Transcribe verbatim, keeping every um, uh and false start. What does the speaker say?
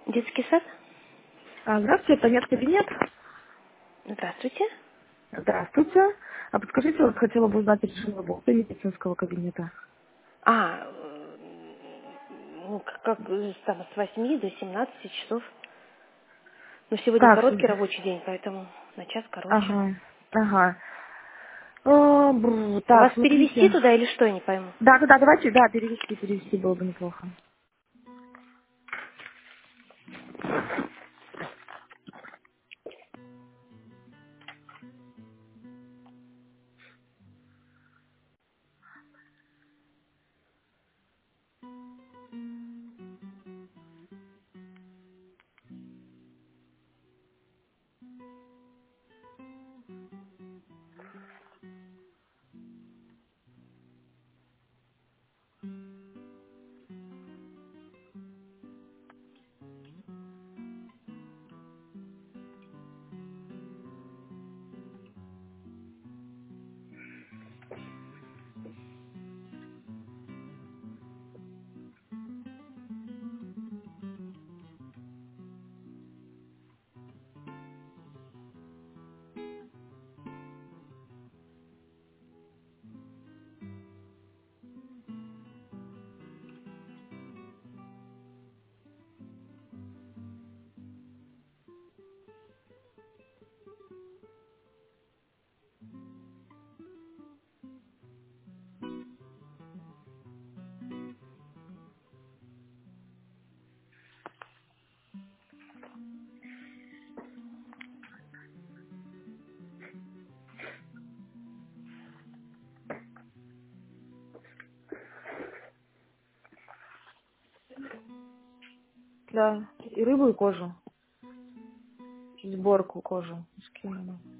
Детский сад? А, Здравствуйте, это нет кабинет. Здравствуйте. Здравствуйте. А подскажите, вот хотела бы узнать режим работы медицинского кабинета. А, м, ну, как, как, э, там, с восьми до семнадцати часов. Но сегодня Так, короткий с- рабочий день, поэтому на час короче. ага, ага. О, бру, Вас так, перевести смотрите. туда или что, я не пойму. Да, да, да, давайте, да, перевести, перевести было бы неплохо. Да, и рыбу, и кожу. Сборку кожи. Скинула.